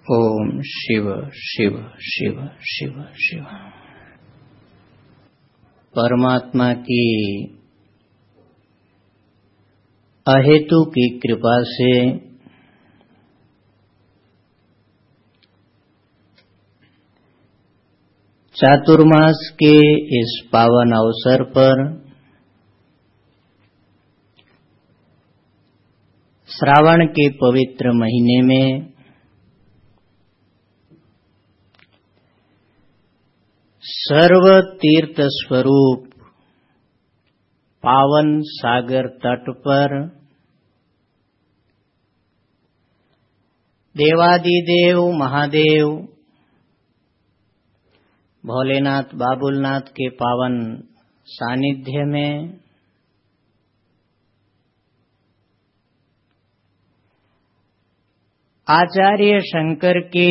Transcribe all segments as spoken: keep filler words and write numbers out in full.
ओम शिव शिव शिव शिव शिव। परमात्मा की अहेतु की कृपा से चातुर्मास के इस पावन अवसर पर श्रावण के पवित्र महीने में सर्व तीर्थ स्वरूप पावन सागर तट पर देवादिदेव महादेव भोलेनाथ बाबुलनाथ के पावन सानिध्य में आचार्य शंकर के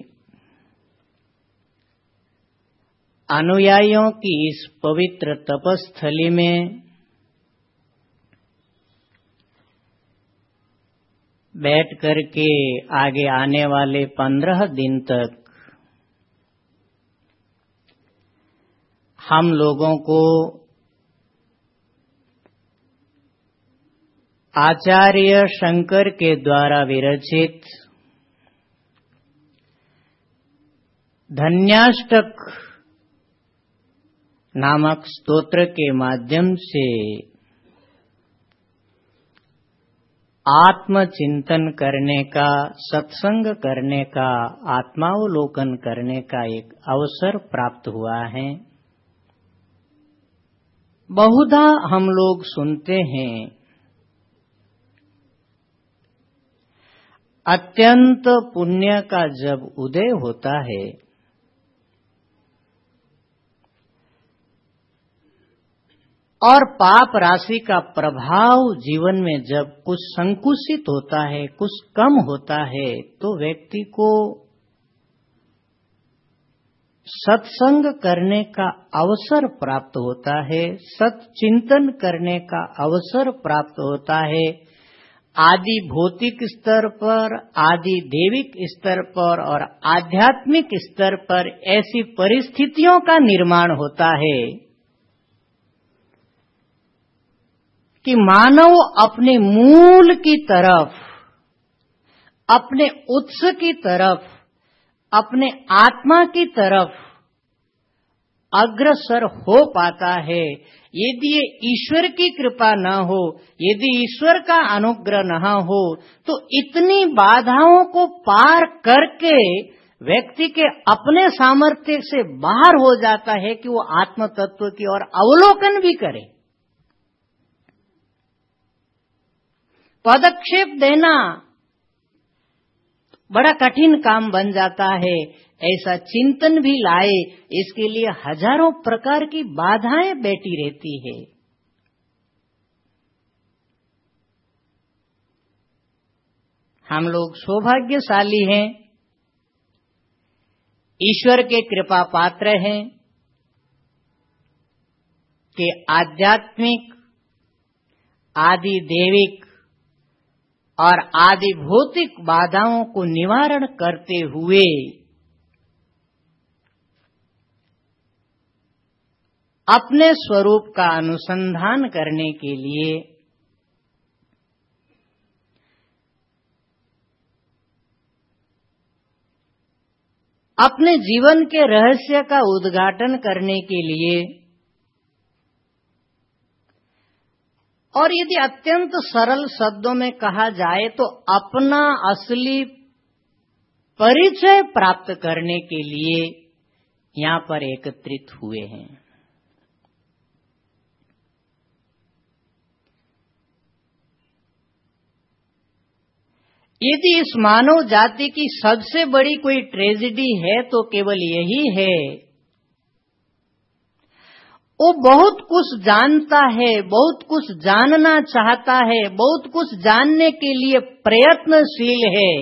अनुयायियों की इस पवित्र तपस्थली में बैठ करके आगे आने वाले पंद्रह दिन तक हम लोगों को आचार्य शंकर के द्वारा विरचित धन्याष्टक नामक स्तोत्र के माध्यम से आत्मचिंतन करने का, सत्संग करने का, आत्मावलोकन करने का एक अवसर प्राप्त हुआ है। बहुधा हम लोग सुनते हैं अत्यंत पुण्य का जब उदय होता है और पाप राशि का प्रभाव जीवन में जब कुछ संकुचित होता है, कुछ कम होता है, तो व्यक्ति को सत्संग करने का अवसर प्राप्त होता है, सत्चिंतन करने का अवसर प्राप्त होता है। आदि भौतिक स्तर पर, आदि देविक स्तर पर और आध्यात्मिक स्तर पर ऐसी परिस्थितियों का निर्माण होता है कि मानव अपने मूल की तरफ, अपने उत्स की तरफ, अपने आत्मा की तरफ अग्रसर हो पाता है। यदि ये ईश्वर की कृपा न हो, यदि ईश्वर का अनुग्रह न हो, तो इतनी बाधाओं को पार करके व्यक्ति के अपने सामर्थ्य से बाहर हो जाता है कि वो आत्म तत्व की ओर अवलोकन भी करे। पदक्षेप देना बड़ा कठिन काम बन जाता है। ऐसा चिंतन भी लाए, इसके लिए हजारों प्रकार की बाधाएं बैठी रहती है। हम लोग सौभाग्यशाली हैं, ईश्वर के कृपा पात्र हैं कि आध्यात्मिक, आदि देविक और आदि भौतिक बाधाओं को निवारण करते हुए अपने स्वरूप का अनुसंधान करने के लिए अपने जीवन के रहस्य का उद्घाटन करने के लिए और यदि अत्यंत सरल शब्दों में कहा जाए तो अपना असली परिचय प्राप्त करने के लिए यहाँ पर एकत्रित हुए हैं। यदि इस मानव जाति की सबसे बड़ी कोई ट्रेजेडी है तो केवल यही है, वो बहुत कुछ जानता है, बहुत कुछ जानना चाहता है, बहुत कुछ जानने के लिए प्रयत्नशील है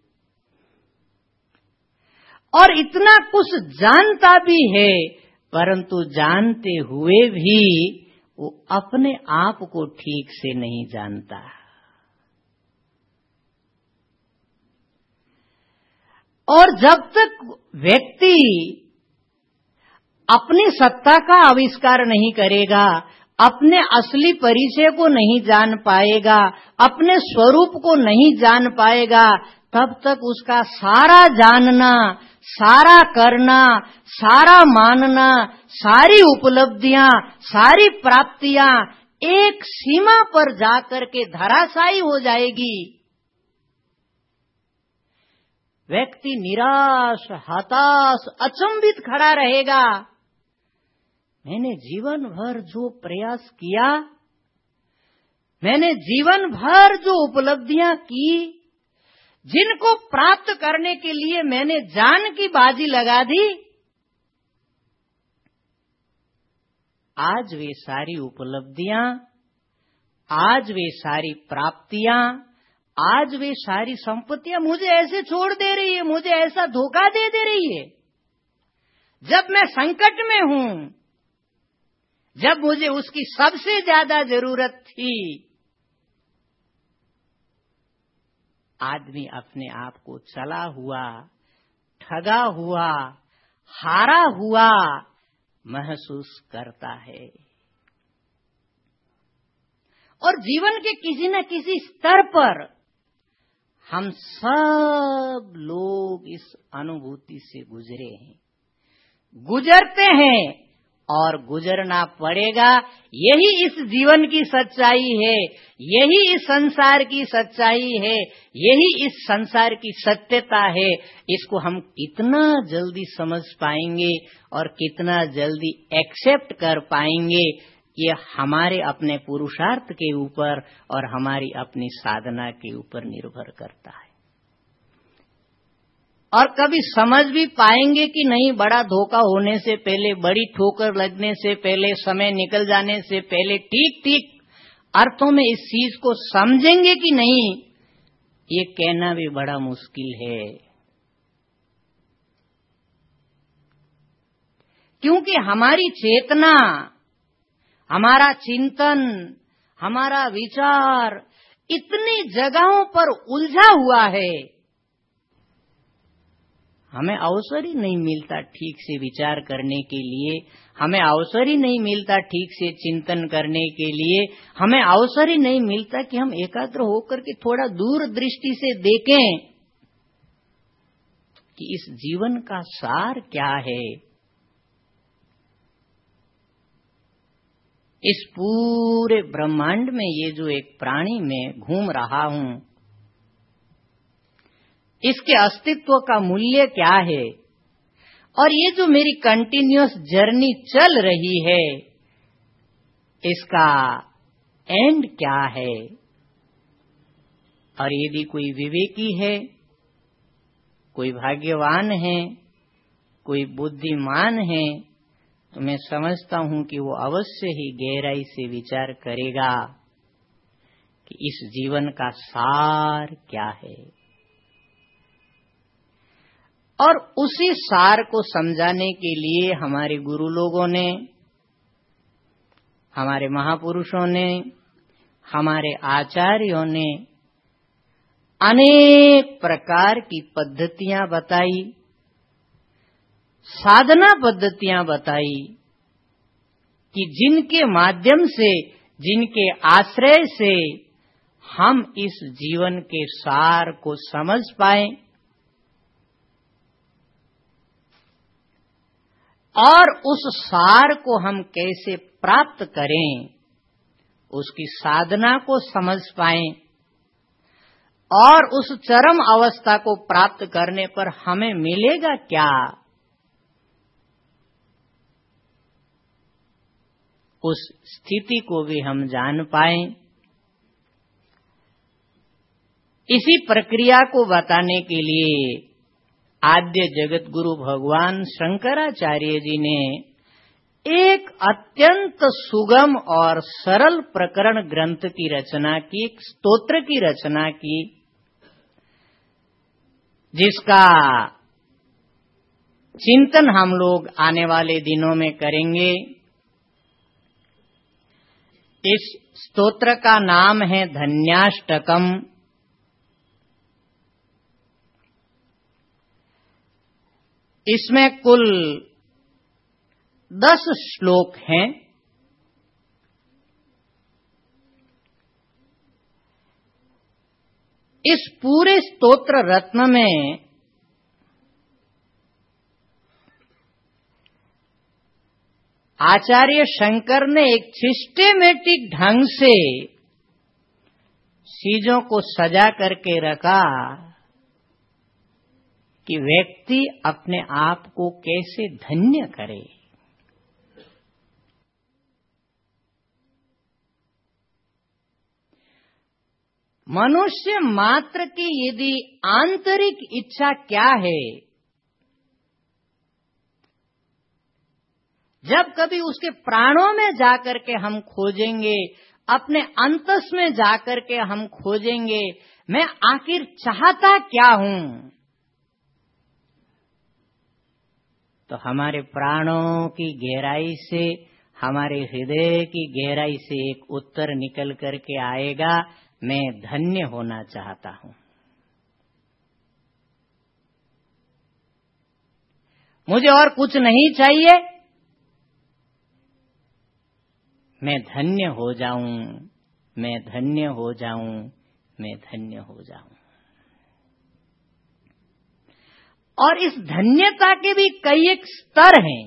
और इतना कुछ जानता भी है, परंतु जानते हुए भी वो अपने आप को ठीक से नहीं जानता। और जब तक व्यक्ति अपनी सत्ता का आविष्कार नहीं करेगा, अपने असली परिचय को नहीं जान पाएगा, अपने स्वरूप को नहीं जान पाएगा, तब तक उसका सारा जानना, सारा करना, सारा मानना, सारी उपलब्धियां, सारी प्राप्तियां एक सीमा पर जाकर के धराशायी हो जाएगी। व्यक्ति निराश, हताश, अचंभित खड़ा रहेगा। मैंने जीवन भर जो प्रयास किया, मैंने जीवन भर जो उपलब्धियां की, जिनको प्राप्त करने के लिए मैंने जान की बाजी लगा दी, आज वे सारी उपलब्धियां, आज वे सारी प्राप्तियां, आज वे सारी संपत्तियां मुझे ऐसे छोड़ दे रही है, मुझे ऐसा धोखा दे दे रही है। जब मैं संकट में हूं, जब मुझे उसकी सबसे ज्यादा जरूरत थी, आदमी अपने आप को चला हुआ, ठगा हुआ, हारा हुआ महसूस करता है। और जीवन के किसी न किसी स्तर पर हम सब लोग इस अनुभूति से गुजरे हैं, गुजरते हैं और गुजरना पड़ेगा। यही इस जीवन की सच्चाई है, यही इस संसार की सच्चाई है, यही इस संसार की सत्यता है। इसको हम कितना जल्दी समझ पाएंगे और कितना जल्दी एक्सेप्ट कर पाएंगे, ये हमारे अपने पुरुषार्थ के ऊपर और हमारी अपनी साधना के ऊपर निर्भर करता है। और कभी समझ भी पाएंगे कि नहीं, बड़ा धोखा होने से पहले, बड़ी ठोकर लगने से पहले, समय निकल जाने से पहले ठीक ठीक अर्थों में इस चीज को समझेंगे कि नहीं, ये कहना भी बड़ा मुश्किल है। क्योंकि हमारी चेतना, हमारा चिंतन, हमारा विचार इतनी जगहों पर उलझा हुआ है, हमें अवसर ही नहीं मिलता ठीक से विचार करने के लिए, हमें अवसर ही नहीं मिलता ठीक से चिंतन करने के लिए, हमें अवसर ही नहीं मिलता कि हम एकाग्र होकर के थोड़ा दूर दृष्टि से देखें कि इस जीवन का सार क्या है। इस पूरे ब्रह्मांड में ये जो एक प्राणी में घूम रहा हूं, इसके अस्तित्व का मूल्य क्या है, और ये जो मेरी कंटिन्यूअस जर्नी चल रही है, इसका एंड क्या है। और यदि कोई विवेकी है, कोई भाग्यवान है, कोई बुद्धिमान है, तो मैं समझता हूं कि वो अवश्य ही गहराई से विचार करेगा कि इस जीवन का सार क्या है। और उसी सार को समझाने के लिए हमारे गुरु लोगों ने, हमारे महापुरुषों ने, हमारे आचार्यों ने अनेक प्रकार की पद्धतियां बताई, साधना पद्धतियां बताई कि जिनके माध्यम से, जिनके आश्रय से हम इस जीवन के सार को समझ पाएं और उस सार को हम कैसे प्राप्त करें, उसकी साधना को समझ पाएं और उस चरम अवस्था को प्राप्त करने पर हमें मिलेगा क्या, उस स्थिति को भी हम जान पाएं। इसी प्रक्रिया को बताने के लिए आद्य जगत गुरु भगवान शंकराचार्य जी ने एक अत्यंत सुगम और सरल प्रकरण ग्रंथ की रचना की, एक स्तोत्र की रचना की, जिसका चिंतन हम लोग आने वाले दिनों में करेंगे। इस स्तोत्र का नाम है धन्याष्टकम। इसमें कुल दस श्लोक हैं। इस पूरे स्तोत्र रत्न में आचार्य शंकर ने एक सिस्टेमेटिक ढंग से चीजों को सजा करके रखा कि व्यक्ति अपने आप को कैसे धन्य करे। मनुष्य मात्र की यदि आंतरिक इच्छा क्या है, जब कभी उसके प्राणों में जाकर के हम खोजेंगे, अपने अंतस में जाकर के हम खोजेंगे, मैं आखिर चाहता क्या हूं, तो हमारे प्राणों की गहराई से, हमारे हृदय की गहराई से एक उत्तर निकल करके आएगा, मैं धन्य होना चाहता हूं। मुझे और कुछ नहीं चाहिए, मैं धन्य हो जाऊं, मैं धन्य हो जाऊं, मैं धन्य हो जाऊं। और इस धन्यता के भी कई एक स्तर हैं,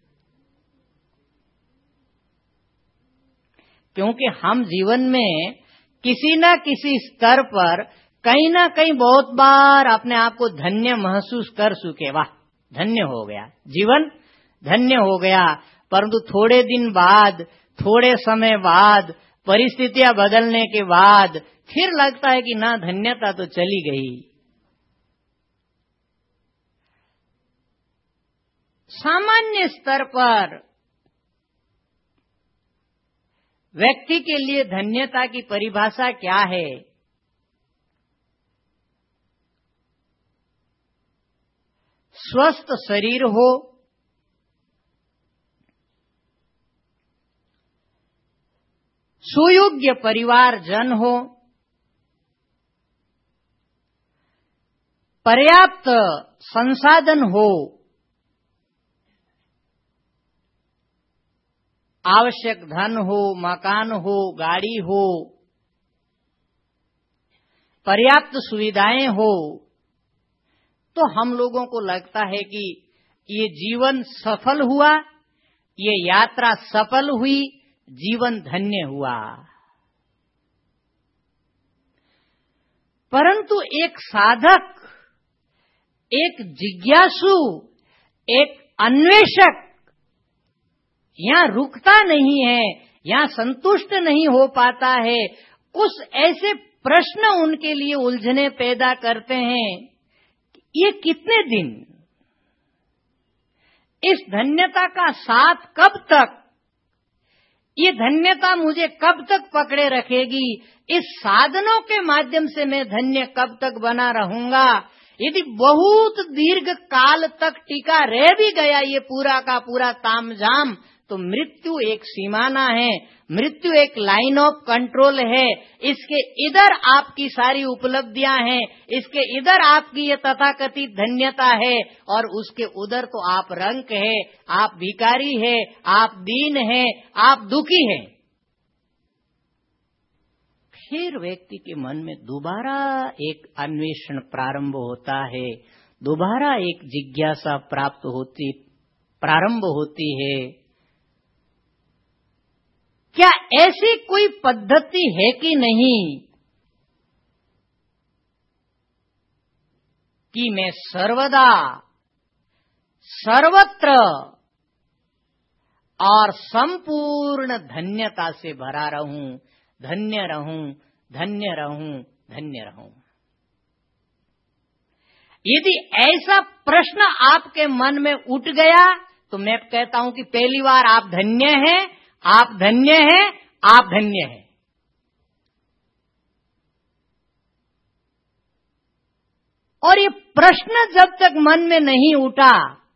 क्योंकि हम जीवन में किसी न किसी स्तर पर कहीं ना कहीं बहुत बार अपने आप को धन्य महसूस कर चुके। वाह, धन्य हो गया, जीवन धन्य हो गया। परंतु थोड़े दिन बाद, थोड़े समय बाद, परिस्थितियां बदलने के बाद फिर लगता है कि ना, धन्यता तो चली गई। सामान्य स्तर पर व्यक्ति के लिए धन्यता की परिभाषा क्या है? स्वस्थ शरीर हो, सुयोग्य परिवारजन हो, पर्याप्त संसाधन हो, आवश्यक धन हो, मकान हो, गाड़ी हो, पर्याप्त सुविधाएं हो, तो हम लोगों को लगता है कि ये जीवन सफल हुआ, ये यात्रा सफल हुई, जीवन धन्य हुआ। परंतु एक साधक, एक जिज्ञासु, एक अन्वेषक यहां रुकता नहीं है, यहां संतुष्ट नहीं हो पाता है। कुछ ऐसे प्रश्न उनके लिए उलझने पैदा करते हैं, ये कितने दिन, इस धन्यता का साथ कब तक, ये धन्यता मुझे कब तक पकड़े रखेगी, इस साधनों के माध्यम से मैं धन्य कब तक बना रहूंगा। यदि बहुत दीर्घ काल तक टिका रह भी गया ये पूरा का पूरा तामझाम, तो मृत्यु एक सीमाना है, मृत्यु एक लाइन ऑफ कंट्रोल है। इसके इधर आपकी सारी उपलब्धियां हैं, इसके इधर आपकी ये तथाकथित धन्यता है, और उसके उधर तो आप रंक है, आप भिखारी है, आप दीन है, आप दुखी है। फिर व्यक्ति के मन में दोबारा एक अन्वेषण प्रारंभ होता है, दोबारा एक जिज्ञासा प्राप्त होती प्रारंभ होती है। क्या ऐसी कोई पद्धति है कि नहीं कि मैं सर्वदा, सर्वत्र और संपूर्ण धन्यता से भरा रहूं, धन्य रहूं, धन्य रहूं, धन्य रहूं। यदि ऐसा प्रश्न आपके मन में उठ गया, तो मैं कहता हूं कि पहली बार आप धन्य हैं, आप धन्य हैं, आप धन्य हैं। और ये प्रश्न जब तक मन में नहीं उठा,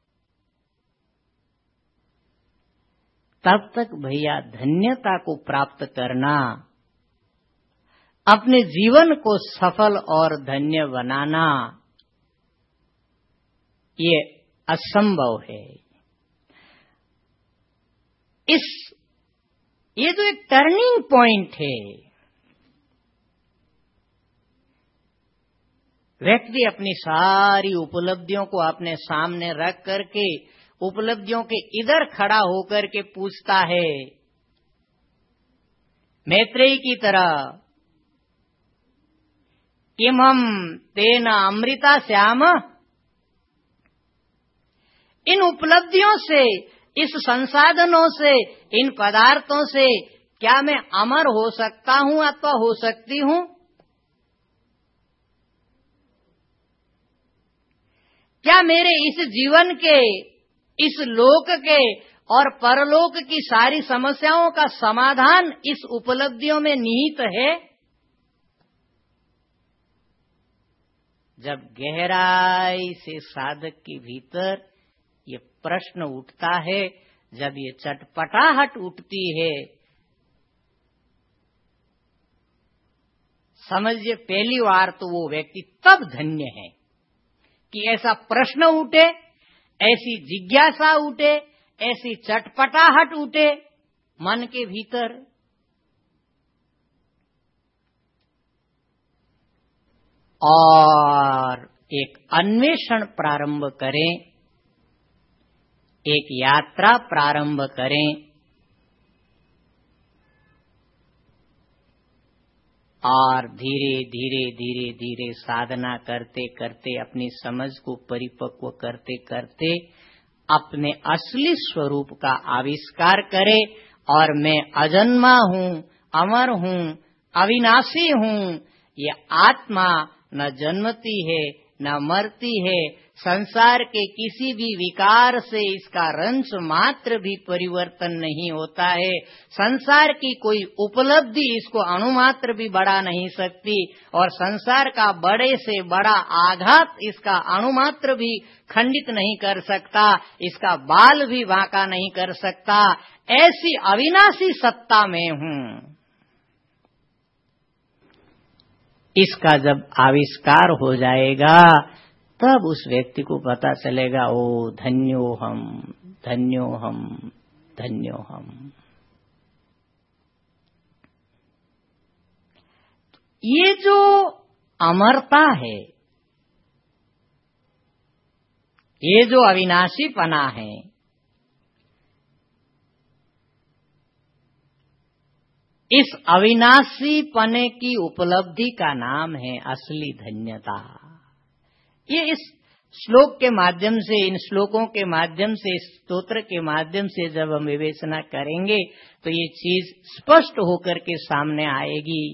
तब तक भैया धन्यता को प्राप्त करना, अपने जीवन को सफल और धन्य बनाना, ये असंभव है। इस ये जो एक टर्निंग पॉइंट है, व्यक्ति अपनी सारी उपलब्धियों को अपने सामने रख करके उपलब्धियों के इधर खड़ा होकर के पूछता है, मैत्रेयी की तरह, किमहम तेन अमृता श्याम, इन उपलब्धियों से, इस संसाधनों से, इन पदार्थों से क्या मैं अमर हो सकता हूं अथवा हो सकती हूं? क्या मेरे इस जीवन के, इस लोक के और परलोक की सारी समस्याओं का समाधान इस उपलब्धियों में निहित है? जब गहराई से साधक के भीतर ये प्रश्न उठता है, जब ये चटपटाहट उठती है, समझिए पहली बार तो वो व्यक्ति तब धन्य है कि ऐसा प्रश्न उठे, ऐसी जिज्ञासा उठे, ऐसी चटपटाहट उठे मन के भीतर। और एक अन्वेषण प्रारंभ करें, एक यात्रा प्रारंभ करें और धीरे धीरे धीरे धीरे साधना करते करते अपनी समझ को परिपक्व करते करते अपने असली स्वरूप का आविष्कार करे और मैं अजन्मा हूँ, अमर हूँ, अविनाशी हूँ। ये आत्मा न जन्मती है न मरती है, संसार के किसी भी विकार से इसका रंश मात्र भी परिवर्तन नहीं होता है, संसार की कोई उपलब्धि इसको अणुमात्र भी बढ़ा नहीं सकती और संसार का बड़े से बड़ा आघात इसका अणुमात्र भी खंडित नहीं कर सकता, इसका बाल भी बांका नहीं कर सकता। ऐसी अविनाशी सत्ता में हूँ। इसका जब आविष्कार हो जाएगा तब उस व्यक्ति को पता चलेगा, ओ धन्यो हम, धन्यो हम, धन्यो हम। ये जो अमरता है, ये जो अविनाशीपना है, इस अविनाशी पने की उपलब्धि का नाम है असली धन्यता। ये इस श्लोक के माध्यम से, इन श्लोकों के माध्यम से, इस स्तोत्र के माध्यम से जब हम विवेचना करेंगे तो ये चीज स्पष्ट होकर के सामने आएगी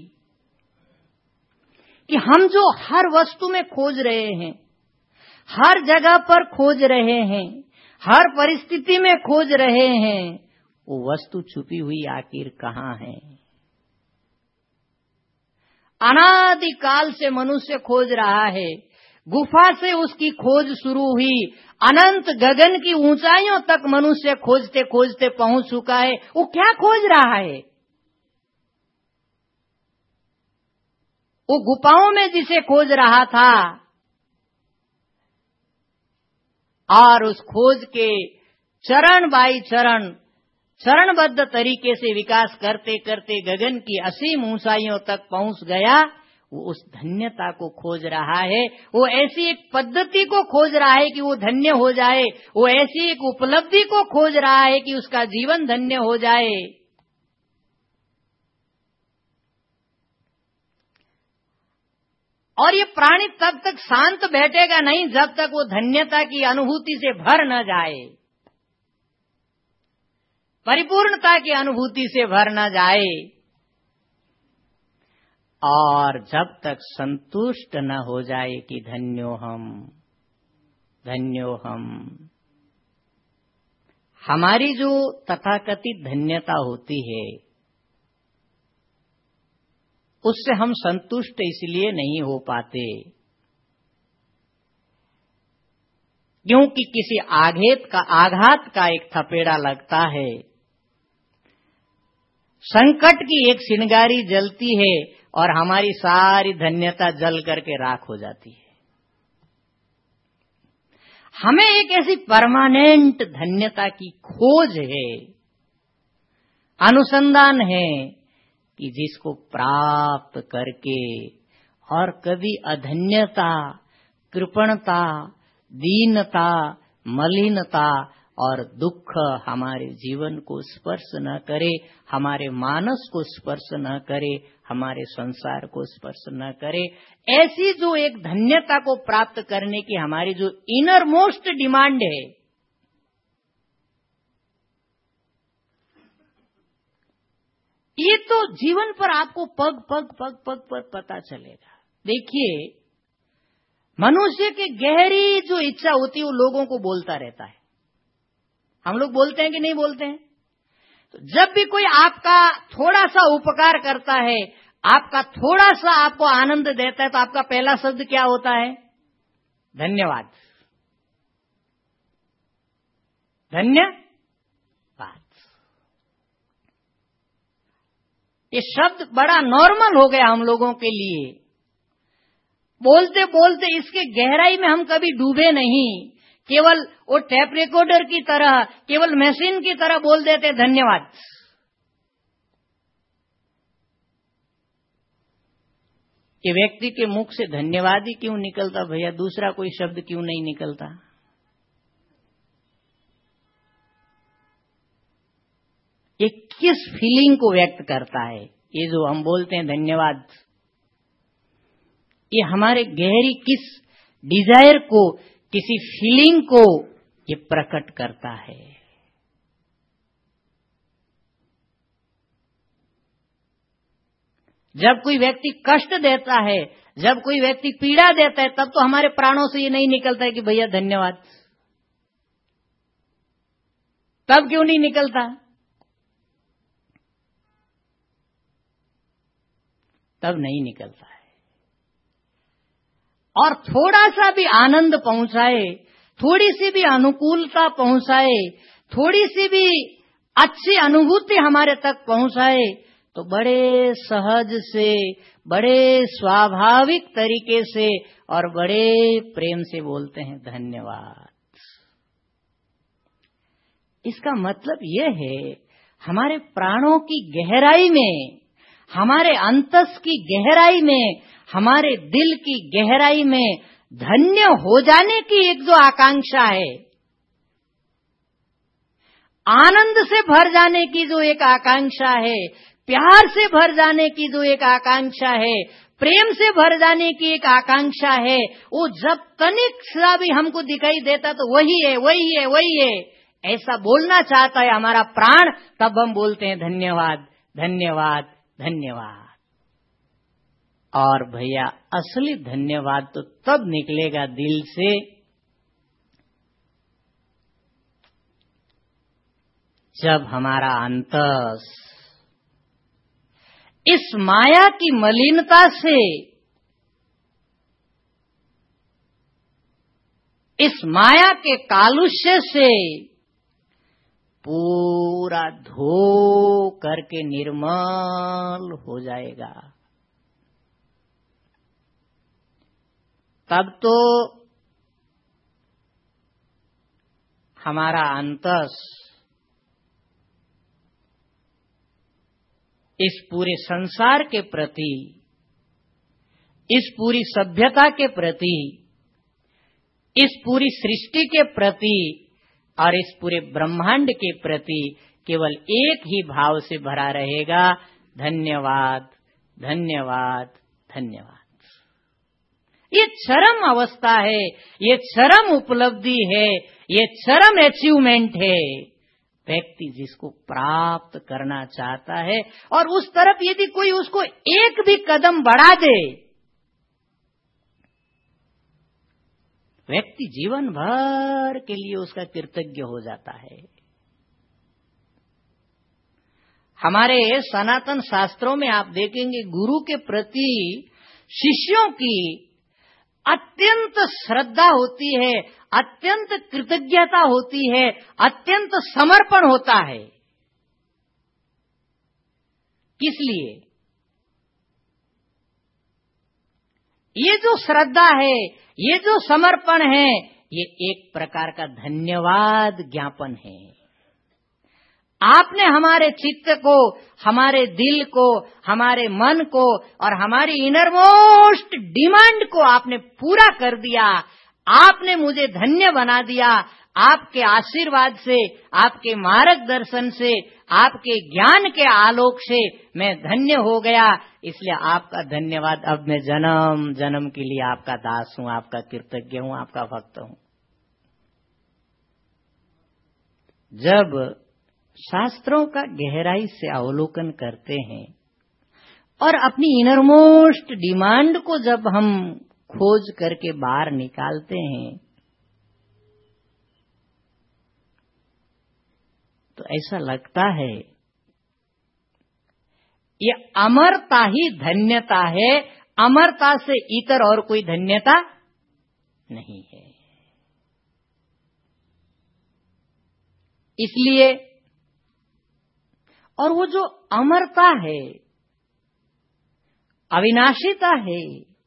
कि हम जो हर वस्तु में खोज रहे हैं, हर जगह पर खोज रहे हैं, हर परिस्थिति में खोज रहे हैं, वो वस्तु छुपी हुई आखिर कहाँ है? अनादिकाल से मनुष्य खोज रहा है, गुफा से उसकी खोज शुरू हुई, अनंत गगन की ऊंचाइयों तक मनुष्य खोजते खोजते पहुंच चुका है। वो क्या खोज रहा है? वो गुफाओं में जिसे खोज रहा था और उस खोज के चरण बाई चरण चरणबद्ध तरीके से विकास करते करते गगन की असीम ऊंचाइयों तक पहुंच गया, वो उस धन्यता को खोज रहा है। वो ऐसी एक पद्धति को खोज रहा है कि वो धन्य हो जाए, वो ऐसी एक उपलब्धि को खोज रहा है कि उसका जीवन धन्य हो जाए। और ये प्राणी तब तक शांत बैठेगा नहीं जब तक वो धन्यता की अनुभूति से भर न जाए, परिपूर्णता की अनुभूति से भर न जाए। और जब तक संतुष्ट न हो जाए कि धन्यो हम, धन्यो हम, हमारी जो तथाकथित धन्यता होती है उससे हम संतुष्ट इसलिए नहीं हो पाते क्योंकि किसी आघात का आघात का एक थपेड़ा लगता है, संकट की एक चिंगारी जलती है और हमारी सारी धन्यता जल करके राख हो जाती है। हमें एक ऐसी परमानेंट धन्यता की खोज है, अनुसंधान है कि जिसको प्राप्त करके और कभी अधन्यता, कृपणता, दीनता, मलिनता और दुख हमारे जीवन को स्पर्श न करे, हमारे मानस को स्पर्श न करे, हमारे संसार को स्पर्श न करे। ऐसी जो एक धन्यता को प्राप्त करने की हमारी जो इनर मोस्ट डिमांड है, ये तो जीवन पर आपको पग पग पग पग पर पता चलेगा। देखिए, मनुष्य की गहरी जो इच्छा होती है वो लोगों को बोलता रहता है। हम लोग बोलते हैं कि नहीं बोलते हैं? तो जब भी कोई आपका थोड़ा सा उपकार करता है, आपका थोड़ा सा आपको आनंद देता है, तो आपका पहला शब्द क्या होता है? धन्यवाद। धन्यवाद। ये शब्द बड़ा नॉर्मल हो गया हम लोगों के लिए। बोलते बोलते इसके गहराई में हम कभी डूबे नहीं, केवल वो टेप रिकॉर्डर की तरह, केवल मशीन की तरह बोल देते धन्यवाद। कि व्यक्ति के मुख से धन्यवाद ही क्यों निकलता भैया, दूसरा कोई शब्द क्यों नहीं निकलता? ये किस फीलिंग को व्यक्त करता है? ये जो हम बोलते हैं धन्यवाद, ये हमारे गहरी किस डिजायर को, किसी फीलिंग को ये प्रकट करता है? जब कोई व्यक्ति कष्ट देता है, जब कोई व्यक्ति पीड़ा देता है, तब तो हमारे प्राणों से ये नहीं निकलता है कि भैया धन्यवाद। तब क्यों नहीं निकलता? तब नहीं निकलता है। और थोड़ा सा भी आनंद पहुंचाए, थोड़ी सी भी अनुकूलता पहुंचाए, थोड़ी सी भी अच्छी अनुभूति हमारे तक पहुंचाए, तो बड़े सहज से, बड़े स्वाभाविक तरीके से और बड़े प्रेम से बोलते हैं धन्यवाद। इसका मतलब यह है, हमारे प्राणों की गहराई में, हमारे अंतस की गहराई में, हमारे दिल की गहराई में धन्य हो जाने की एक जो आकांक्षा है, आनंद से भर जाने की जो एक आकांक्षा है, प्यार से भर जाने की जो एक आकांक्षा है, प्रेम से भर जाने की एक आकांक्षा है, वो जब तनिक सा भी हमको दिखाई देता तो वही है, वही है, वही है, ऐसा बोलना चाहता है हमारा प्राण, तब हम बोलते हैं धन्यवाद, धन्यवाद, धन्यवाद। और भैया असली धन्यवाद तो तब निकलेगा दिल से जब हमारा अंतस इस माया की मलिनता से, इस माया के कालुष्य से पूरा धो करके निर्मल हो जाएगा। तब तो हमारा अंतस इस पूरे संसार के प्रति, इस पूरी सभ्यता के प्रति, इस पूरी सृष्टि के प्रति और इस पूरे ब्रह्मांड के प्रति केवल एक ही भाव से भरा रहेगा, धन्यवाद, धन्यवाद, धन्यवाद। ये चरम अवस्था है, ये चरम उपलब्धि है, ये चरम अचीवमेंट है व्यक्ति जिसको प्राप्त करना चाहता है। और उस तरफ यदि कोई उसको एक भी कदम बढ़ा दे, व्यक्ति जीवन भर के लिए उसका कृतज्ञ हो जाता है। हमारे सनातन शास्त्रों में आप देखेंगे गुरु के प्रति शिष्यों की अत्यंत श्रद्धा होती है, अत्यंत कृतज्ञता होती है, अत्यंत समर्पण होता है। किस लिए? ये जो श्रद्धा है, ये जो समर्पण है, ये एक प्रकार का धन्यवाद ज्ञापन है। आपने हमारे चित्त को, हमारे दिल को, हमारे मन को और हमारी इनरमोस्ट डिमांड को आपने पूरा कर दिया। आपने मुझे धन्य बना दिया। आपके आशीर्वाद से, आपके मार्गदर्शन से, आपके ज्ञान के आलोक से मैं धन्य हो गया। इसलिए आपका धन्यवाद। अब मैं जन्म जन्म के लिए आपका दास हूं, आपका कृतज्ञ हूं, आपका भक्त हूं। जब शास्त्रों का गहराई से अवलोकन करते हैं और अपनी इनरमोस्ट डिमांड को जब हम खोज करके बाहर निकालते हैं तो ऐसा लगता है ये अमरता ही धन्यता है। अमरता से इतर और कोई धन्यता नहीं है। इसलिए और वो जो अमरता है, अविनाशीता है,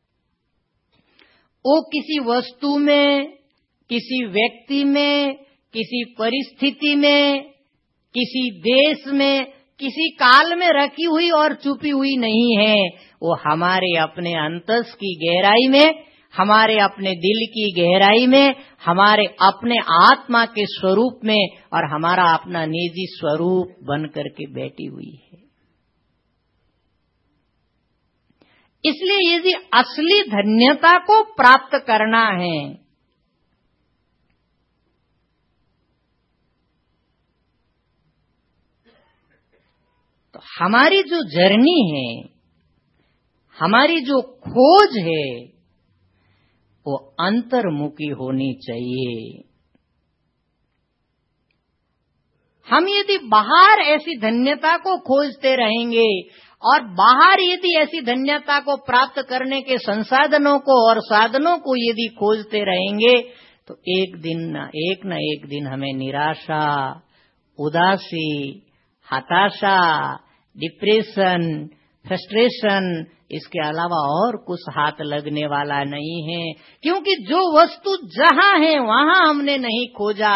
वो किसी वस्तु में, किसी व्यक्ति में, किसी परिस्थिति में, किसी देश में, किसी काल में रखी हुई और छुपी हुई नहीं है। वो हमारे अपने अंतस की गहराई में, हमारे अपने दिल की गहराई में, हमारे अपने आत्मा के स्वरूप में और हमारा अपना निजी स्वरूप बन करके बैठी हुई है। इसलिए यदि असली धन्यता को प्राप्त करना है तो हमारी जो जर्नी है, हमारी जो खोज है, वो अंतर्मुखी होनी चाहिए। हम यदि बाहर ऐसी धन्यता को खोजते रहेंगे और बाहर यदि ऐसी धन्यता को प्राप्त करने के संसाधनों को और साधनों को यदि खोजते रहेंगे तो एक दिन न एक न एक दिन हमें निराशा, उदासी, हताशा, डिप्रेशन, फ्रस्ट्रेशन, इसके अलावा और कुछ हाथ लगने वाला नहीं है। क्योंकि जो वस्तु जहां है वहां हमने नहीं खोजा।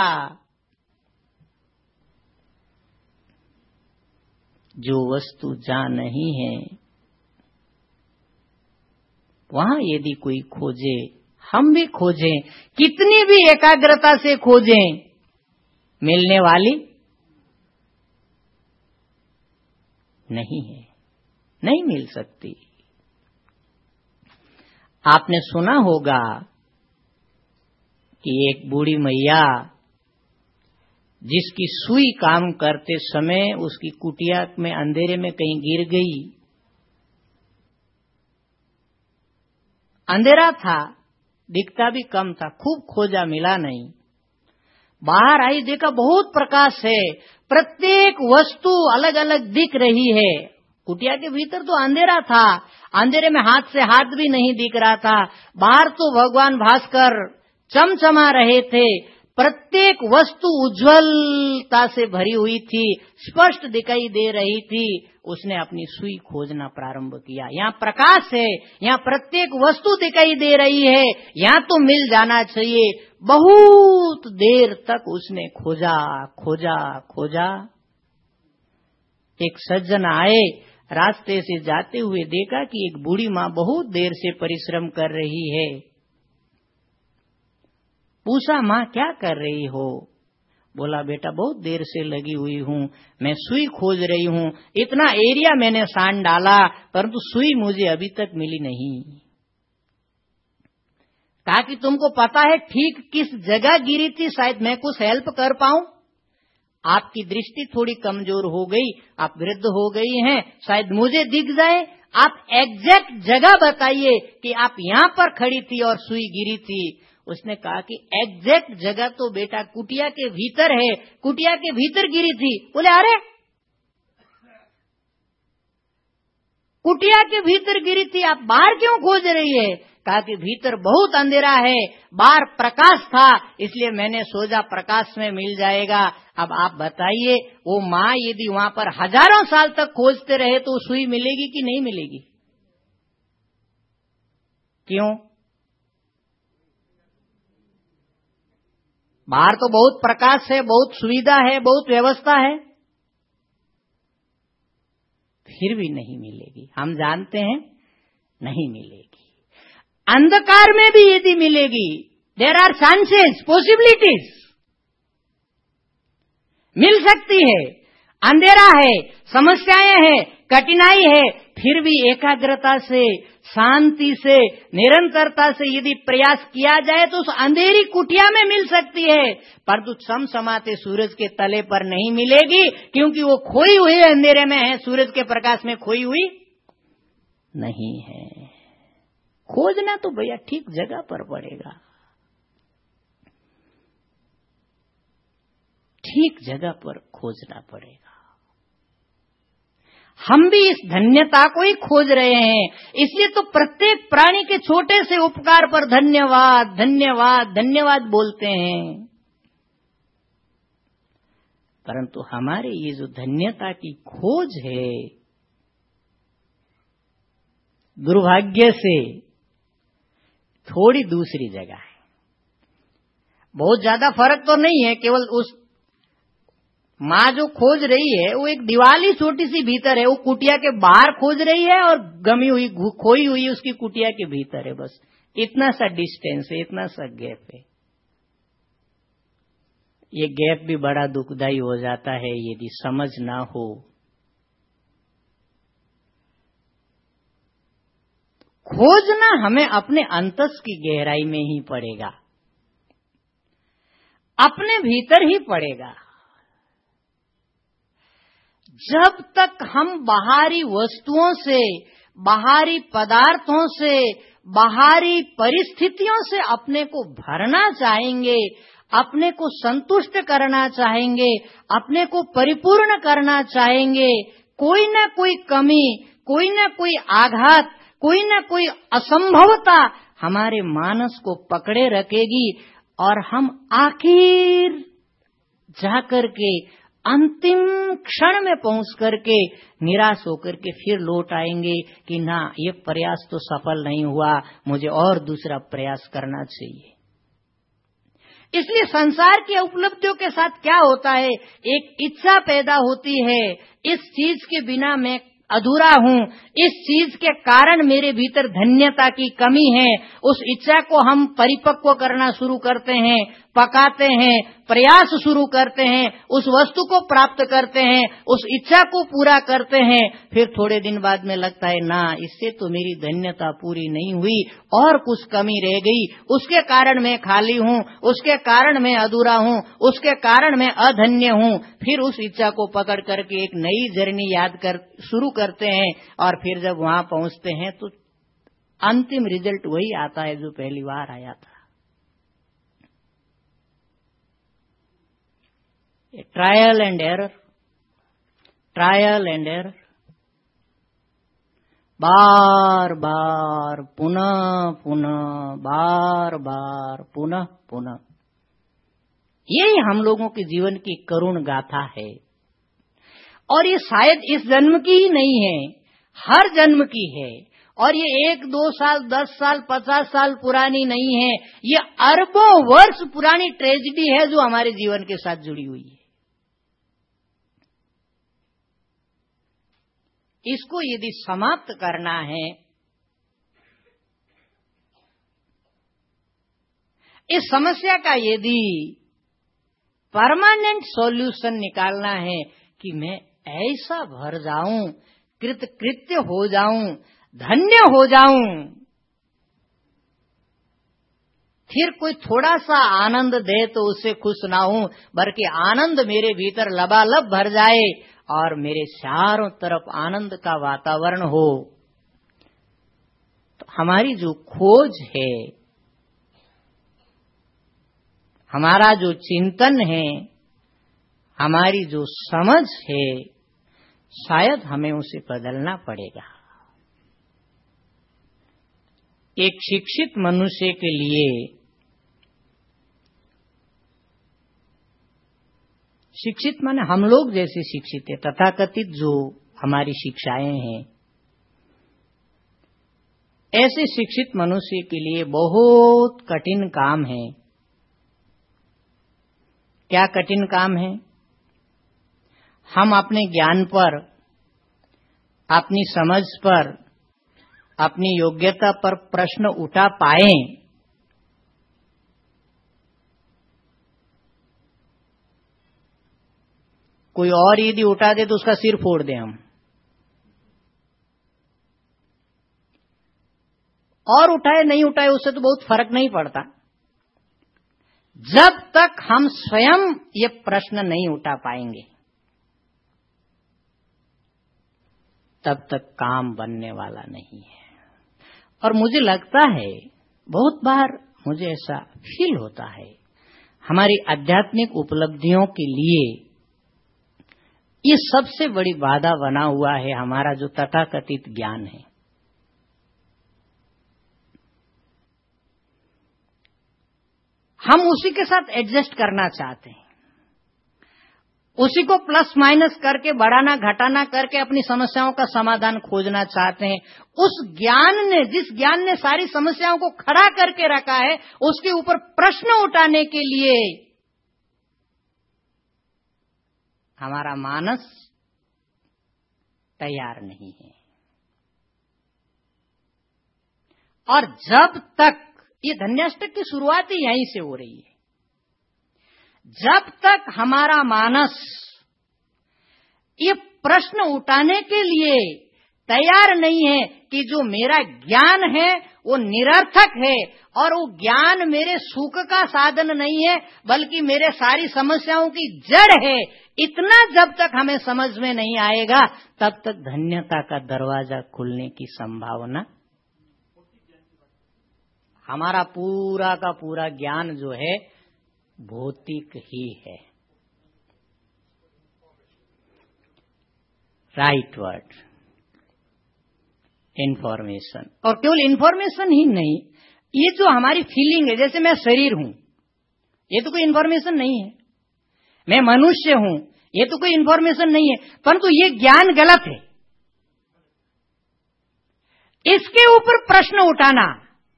जो वस्तु जहां नहीं है वहां यदि कोई खोजे, हम भी खोजें, कितनी भी एकाग्रता से खोजें, मिलने वाली नहीं है, नहीं मिल सकती। आपने सुना होगा कि एक बूढ़ी मैया जिसकी सुई काम करते समय उसकी कुटिया में अंधेरे में कहीं गिर गई। अंधेरा था, दिखता भी कम था, खूब खोजा, मिला नहीं। बाहर आई, देखा बहुत प्रकाश है, प्रत्येक वस्तु अलग अलग दिख रही है। कुटिया के भीतर तो अंधेरा था, अंधेरे में हाथ से हाथ भी नहीं दिख रहा था। बाहर तो भगवान भास्कर चमचमा रहे थे, प्रत्येक वस्तु उज्जवलता से भरी हुई थी, स्पष्ट दिखाई दे रही थी। उसने अपनी सुई खोजना प्रारंभ किया। यहाँ प्रकाश है, यहाँ प्रत्येक वस्तु दिखाई दे रही है, यहाँ तो मिल जाना चाहिए। बहुत देर तक उसने खोजा खोजा खोजा। एक सज्जन आए, रास्ते से जाते हुए देखा कि एक बूढ़ी माँ बहुत देर से परिश्रम कर रही है। पूछा, माँ क्या कर रही हो? बोला, बेटा बहुत देर से लगी हुई हूँ, मैं सुई खोज रही हूँ। इतना एरिया मैंने सान डाला परंतु सुई मुझे अभी तक मिली नहीं। कहा कि तुमको पता है ठीक किस जगह गिरी थी, शायद मैं कुछ हेल्प कर पाऊं। आपकी दृष्टि थोड़ी कमजोर हो गई, आप वृद्ध हो गई हैं, शायद मुझे दिख जाए। आप एग्जैक्ट जगह बताइए कि आप यहाँ पर खड़ी थी और सुई गिरी थी। उसने कहा कि एग्जैक्ट जगह तो बेटा कुटिया के भीतर है, कुटिया के भीतर गिरी थी। बोले, अरे कुटिया के भीतर गिरी थी, आप बाहर क्यों खोज रही है? कहा कि भीतर बहुत अंधेरा है, बाहर प्रकाश था, इसलिए मैंने सोचा प्रकाश में मिल जाएगा। अब आप बताइए, वो माँ यदि वहां पर हजारों साल तक खोजते रहे तो सुई मिलेगी कि नहीं मिलेगी? क्यों? बाहर तो बहुत प्रकाश है, बहुत सुविधा है, बहुत व्यवस्था है, फिर भी नहीं मिलेगी। हम जानते हैं नहीं मिलेगी। अंधकार में भी यदि मिलेगी, देयर आर चांसेस, पॉसिबिलिटीज, मिल सकती है। अंधेरा है, समस्याएं हैं, कठिनाई है, फिर भी एकाग्रता से, शांति से, निरंतरता से यदि प्रयास किया जाए तो उस अंधेरी कुटिया में मिल सकती है, परंतु समसमाते सूरज के तले पर नहीं मिलेगी, क्योंकि वो खोई हुई अंधेरे में है, सूरज के प्रकाश में खोई हुई नहीं है। खोजना तो भैया ठीक जगह पर पड़ेगा, ठीक जगह पर खोजना पड़ेगा। हम भी इस धन्यता को ही खोज रहे हैं, इसलिए तो प्रत्येक प्राणी के छोटे से उपकार पर धन्यवाद धन्यवाद धन्यवाद बोलते हैं। परंतु हमारे ये जो धन्यता की खोज है, दुर्भाग्य से थोड़ी दूसरी जगह है। बहुत ज्यादा फर्क तो नहीं है, केवल उस माँ जो खोज रही है वो एक दीवाली छोटी सी भीतर है, वो कुटिया के बाहर खोज रही है, और गमी हुई खोई हुई उसकी कुटिया के भीतर है। बस इतना सा डिस्टेंस है, इतना सा गैप है। ये गैप भी बड़ा दुखदाई हो जाता है यदि समझ ना हो। खोजना हमें अपने अंतस की गहराई में ही पड़ेगा, अपने भीतर ही पड़ेगा। जब तक हम बाहरी वस्तुओं से, बाहरी पदार्थों से, बाहरी परिस्थितियों से अपने को भरना चाहेंगे, अपने को संतुष्ट करना चाहेंगे, अपने को परिपूर्ण करना चाहेंगे, कोई न कोई कमी, कोई न कोई आघात, कोई न कोई असंभवता हमारे मानस को पकड़े रखेगी, और हम आखिर जाकर के अंतिम क्षण में पहुंच करके निराश होकर के फिर लौट आएंगे कि ना, ये प्रयास तो सफल नहीं हुआ, मुझे और दूसरा प्रयास करना चाहिए। इसलिए संसार की उपलब्धियों के साथ क्या होता है, एक इच्छा पैदा होती है, इस चीज के बिना मैं अधूरा हूँ, इस चीज के कारण मेरे भीतर धन्यता की कमी है। उस इच्छा को हम परिपक्व करना शुरू करते हैं, पकाते हैं, प्रयास शुरू करते हैं, उस वस्तु को प्राप्त करते हैं, उस इच्छा को पूरा करते हैं। फिर थोड़े दिन बाद में लगता है ना, इससे तो मेरी धन्यता पूरी नहीं हुई, और कुछ कमी रह गई, उसके कारण मैं खाली हूँ, उसके कारण मैं अधूरा हूँ, उसके कारण मैं अधन्य हूँ। फिर उस इच्छा को पकड़ करके एक नई जर्नी याद कर शुरू करते हैं, और फिर जब वहां पहुंचते हैं तो अंतिम रिजल्ट वही आता है जो पहली बार आया था। Trial and error, trial and error, बार बार पुनः पुनः, बार बार पुनः पुनः, यही हम लोगों के जीवन की करुण गाथा है। और ये शायद इस जन्म की ही नहीं है, हर जन्म की है। और ये एक दो साल, दस साल, पचास साल पुरानी नहीं है, ये अरबों वर्ष पुरानी ट्रेजेडी है जो हमारे जीवन के साथ जुड़ी हुई है। इसको यदि समाप्त करना है, इस समस्या का यदि परमानेंट सॉल्यूशन निकालना है कि मैं ऐसा भर जाऊं, कृतकृत्य हो जाऊं, धन्य हो जाऊं, फिर कोई थोड़ा सा आनंद दे तो उससे खुश ना हूं, बल्कि आनंद मेरे भीतर लबालब भर जाए और मेरे चारों तरफ आनंद का वातावरण हो। तो हमारी जो खोज है, हमारा जो चिंतन है, हमारी जो समझ है, शायद हमें उसे बदलना पड़ेगा। एक शिक्षित मनुष्य के लिए, शिक्षित माने हम लोग जैसे शिक्षित है, तथाकथित जो हमारी शिक्षाएं हैं, ऐसे शिक्षित मनुष्य के लिए बहुत कठिन काम है क्या कठिन काम है? हम अपने ज्ञान पर, अपनी समझ पर, अपनी योग्यता पर प्रश्न उठा पाए, कोई और यदि उठा दे तो उसका सिर फोड़ दें हम, और उठाए नहीं उठाए उससे तो बहुत फर्क नहीं पड़ता। जब तक हम स्वयं ये प्रश्न नहीं उठा पाएंगे तब तक काम बनने वाला नहीं है। और मुझे लगता है, बहुत बार मुझे ऐसा फील होता है, हमारी आध्यात्मिक उपलब्धियों के लिए ये सबसे बड़ी बाधा बना हुआ है हमारा जो तथाकथित ज्ञान है। हम उसी के साथ एडजस्ट करना चाहते हैं, उसी को प्लस माइनस करके, बढ़ाना घटाना करके अपनी समस्याओं का समाधान खोजना चाहते हैं। उस ज्ञान ने, जिस ज्ञान ने सारी समस्याओं को खड़ा करके रखा है, उसके ऊपर प्रश्न उठाने के लिए हमारा मानस तैयार नहीं है। और जब तक, ये धन्याष्टक की शुरुआत ही यहीं से हो रही है, जब तक हमारा मानस ये प्रश्न उठाने के लिए तैयार नहीं है कि जो मेरा ज्ञान है वो निरर्थक है और वो ज्ञान मेरे सुख का साधन नहीं है बल्कि मेरे सारी समस्याओं की जड़ है, इतना जब तक हमें समझ में नहीं आएगा तब तक धन्यता का दरवाजा खुलने की संभावना, हमारा पूरा का पूरा ज्ञान जो है भौतिक ही है। Right word, information. और केवल इंफॉर्मेशन ही नहीं, ये जो हमारी फीलिंग है, जैसे मैं शरीर हूं, ये तो कोई इंफॉर्मेशन नहीं है। मैं मनुष्य हूं, ये तो कोई इंफॉर्मेशन नहीं है, परंतु ये ज्ञान गलत है। इसके ऊपर प्रश्न उठाना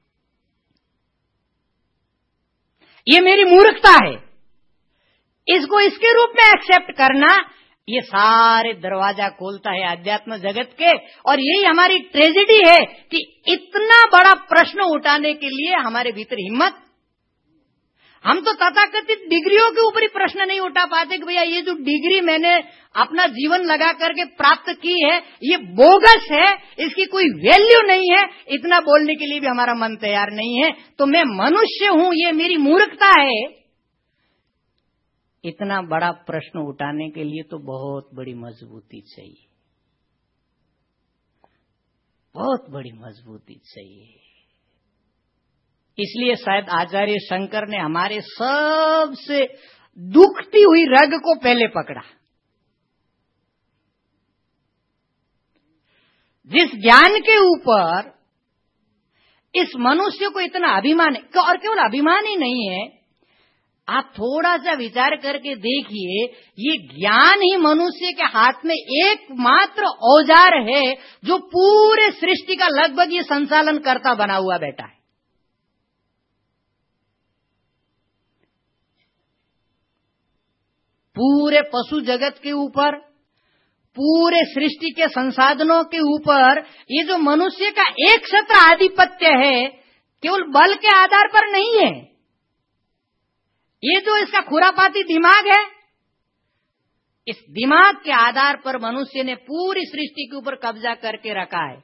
ये मेरी मूर्खता है, इसको इसके रूप में एक्सेप्ट करना ये सारे दरवाजा खोलता है अध्यात्म जगत के। और यही हमारी ट्रेजेडी है कि इतना बड़ा प्रश्न उठाने के लिए हमारे भीतर हिम्मत, हम तो तथाकथित डिग्रियों के ऊपर ही प्रश्न नहीं उठा पाते कि भैया ये जो डिग्री मैंने अपना जीवन लगा करके प्राप्त की है ये बोगस है, इसकी कोई वैल्यू नहीं है, इतना बोलने के लिए भी हमारा मन तैयार नहीं है। तो मैं मनुष्य हूं, ये मेरी मूर्खता है। इतना बड़ा प्रश्न उठाने के लिए तो बहुत बड़ी मजबूती चाहिए, बहुत बड़ी मजबूती चाहिए। इसलिए शायद आचार्य शंकर ने हमारे सबसे दुखती हुई रग को पहले पकड़ा। जिस ज्ञान के ऊपर इस मनुष्य को इतना अभिमान है, और केवल अभिमान ही नहीं है, आप थोड़ा सा विचार करके देखिए, ये ज्ञान ही मनुष्य के हाथ में एकमात्र औजार है जो पूरे सृष्टि का लगभग ये संचालन करता बना हुआ बैठा है। पूरे पशु जगत के ऊपर, पूरे सृष्टि के संसाधनों के ऊपर ये जो मनुष्य का एक छत्र आधिपत्य है, केवल बल के आधार पर नहीं है। ये जो इसका खुरापाती दिमाग है, इस दिमाग के आधार पर मनुष्य ने पूरी सृष्टि के ऊपर कब्जा करके रखा है।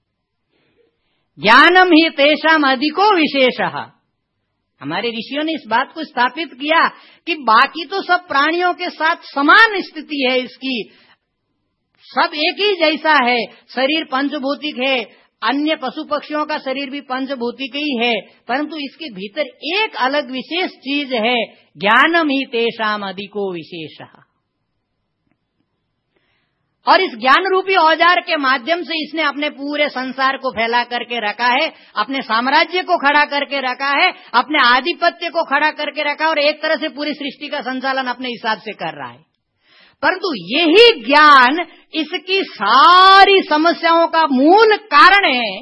ज्ञानम ही तेषाम अधिको विशेषः। हमारे ऋषियों ने इस बात को स्थापित किया कि बाकी तो सब प्राणियों के साथ समान स्थिति है इसकी, सब एक ही जैसा है, शरीर पंचभौतिक है, अन्य पशु पक्षियों का शरीर भी पंचभौतिक ही है, परंतु इसके भीतर एक अलग विशेष चीज है, ज्ञानम ही तेषाम अधिको विशेषः। और इस ज्ञान रूपी औजार के माध्यम से इसने अपने पूरे संसार को फैला करके रखा है, अपने साम्राज्य को खड़ा करके रखा है, अपने आधिपत्य को खड़ा करके रखा है और एक तरह से पूरी सृष्टि का संचालन अपने हिसाब से कर रहा है। परंतु यही ज्ञान इसकी सारी समस्याओं का मूल कारण है।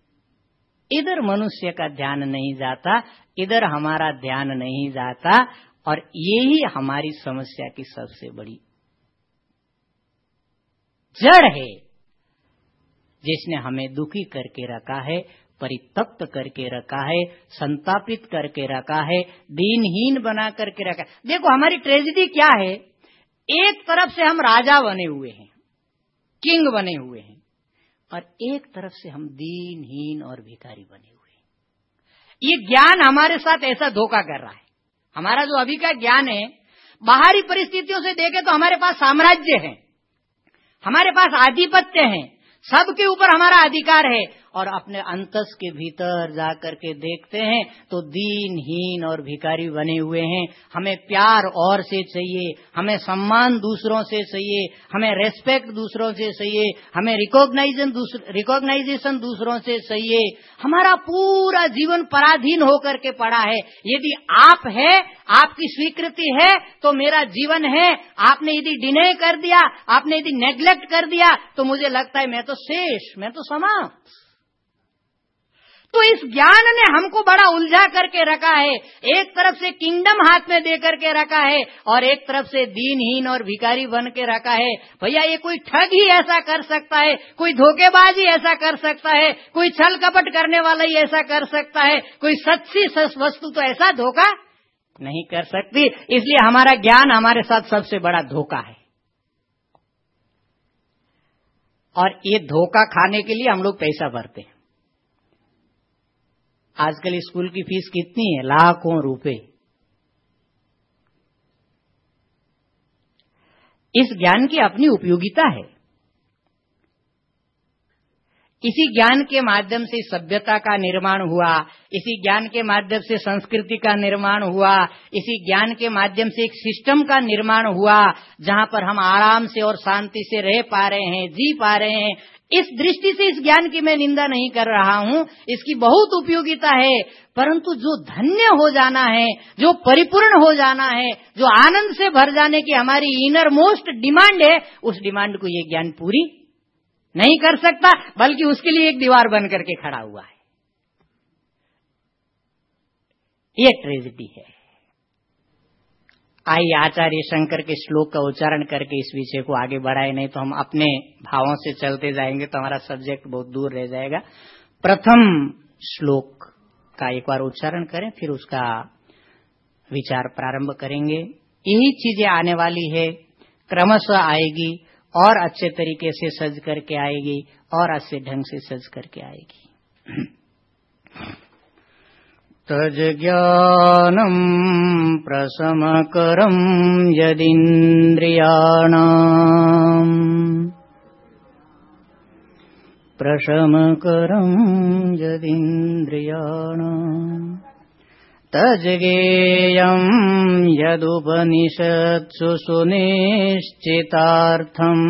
इधर मनुष्य का ध्यान नहीं जाता, इधर हमारा ध्यान नहीं जाता, और यही हमारी समस्या की सबसे बड़ी जड़ है, जिसने हमें दुखी करके रखा है, परितप्त करके रखा है, संतापित करके रखा है, दीनहीन बना करके रखा है। देखो हमारी ट्रेजेडी क्या है, एक तरफ से हम राजा बने हुए हैं, किंग बने हुए हैं, और एक तरफ से हम दीनहीन और भिखारी बने हुए हैं। ये ज्ञान हमारे साथ ऐसा धोखा कर रहा है। हमारा जो अभी का ज्ञान है, बाहरी परिस्थितियों से देखें तो हमारे पास साम्राज्य है, हमारे पास आधिपत्य है, सबके ऊपर हमारा अधिकार है, और अपने अंतस के भीतर जाकर के देखते हैं तो दीनहीन और भिखारी बने हुए हैं। हमें प्यार और से चाहिए, हमें सम्मान दूसरों से चाहिए, हमें रेस्पेक्ट दूसरों से चाहिए, हमें रिकॉग्नाइजेशन दूसर, रिकॉग्नाइजेशन दूसरों से चाहिए। हमारा पूरा जीवन पराधीन होकर के पड़ा है। यदि आप है, आपकी स्वीकृति है तो मेरा जीवन है। आपने यदि डिने कर दिया, आपने यदि नेग्लेक्ट कर दिया, तो मुझे लगता है मैं तो शेष, मैं तो समाप्त। तो इस ज्ञान ने हमको बड़ा उलझा करके रखा है। एक तरफ से किंगडम हाथ में दे करके रखा है, और एक तरफ से दीनहीन और भिखारी बन के रखा है। भैया ये कोई ठग ही ऐसा कर सकता है, कोई धोखेबाज ही ऐसा कर सकता है, कोई छल कपट करने वाला ही ऐसा कर सकता है, कोई सच्ची वस्तु तो ऐसा धोखा नहीं कर सकती। इसलिए हमारा ज्ञान हमारे साथ सबसे बड़ा धोखा है, और ये धोखा खाने के लिए हम लोग पैसा भरते हैं। आजकल स्कूल की फीस कितनी है? लाखों रुपए। इस ज्ञान की अपनी उपयोगिता है। इसी ज्ञान के माध्यम से सभ्यता का निर्माण हुआ, इसी ज्ञान के माध्यम से संस्कृति का निर्माण हुआ, इसी ज्ञान के माध्यम से एक सिस्टम का निर्माण हुआ जहां पर हम आराम से और शांति से रह पा रहे हैं, जी पा रहे हैं। इस दृष्टि से इस ज्ञान की मैं निंदा नहीं कर रहा हूं, इसकी बहुत उपयोगिता है। परंतु जो धन्य हो जाना है, जो परिपूर्ण हो जाना है, जो आनंद से भर जाने की हमारी इनर मोस्ट डिमांड है, उस डिमांड को ये ज्ञान पूरी नहीं कर सकता, बल्कि उसके लिए एक दीवार बन करके खड़ा हुआ है। ये ट्रेजेडी है। आइए आचार्य शंकर के श्लोक का उच्चारण करके इस विषय को आगे बढ़ाए, नहीं तो हम अपने भावों से चलते जाएंगे तो हमारा सब्जेक्ट बहुत दूर रह जाएगा। प्रथम श्लोक का एक बार उच्चारण करें, फिर उसका विचार प्रारंभ करेंगे। यही चीजें आने वाली है, क्रमशः आएगी, और अच्छे तरीके से सज करके आएगी, और अच्छे ढंग से सज करके आएगी। तज ज्ञानम प्रशमकरम यदिन्द्रियाणाम् प्रशमकरम यदिन्द्रियाणाम् तज ज्ञेयं यदुपनिषत्सु सुनिश्चितार्थम्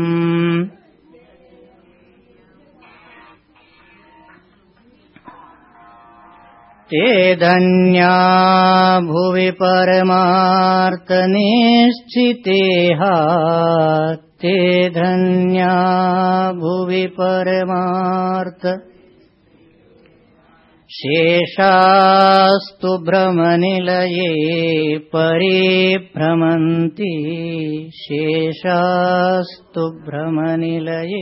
ते धन्या भुवि परमार्थ निश्चितेह ते धन्या भुवि परमार्थ शेषास्तु भ्रमनिलये परिभ्रमन्ति शेषास्तु भ्रमनिलये।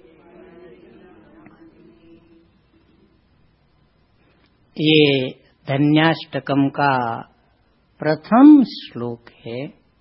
ये धन्याष्टकम का प्रथम श्लोक है।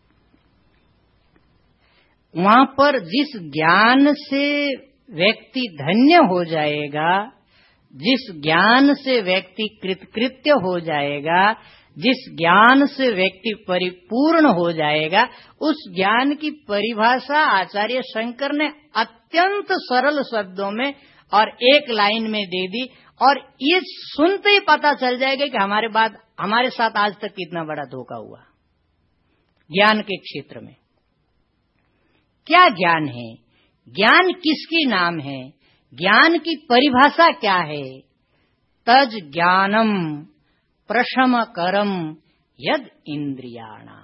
वहां पर जिस ज्ञान से व्यक्ति धन्य हो जाएगा, जिस ज्ञान से व्यक्ति कृतकृत्य हो जाएगा, जिस ज्ञान से व्यक्ति परिपूर्ण हो जाएगा, उस ज्ञान की परिभाषा आचार्य शंकर ने अत्यंत सरल शब्दों में और एक लाइन में दे दी, और ये सुनते ही पता चल जाएगा कि हमारे बाद हमारे साथ आज तक कितना बड़ा धोखा हुआ ज्ञान के क्षेत्र में। क्या ज्ञान है? ज्ञान किसकी नाम है? ज्ञान की परिभाषा क्या है? तज ज्ञानम प्रशमकरम यद इंद्रियाणाम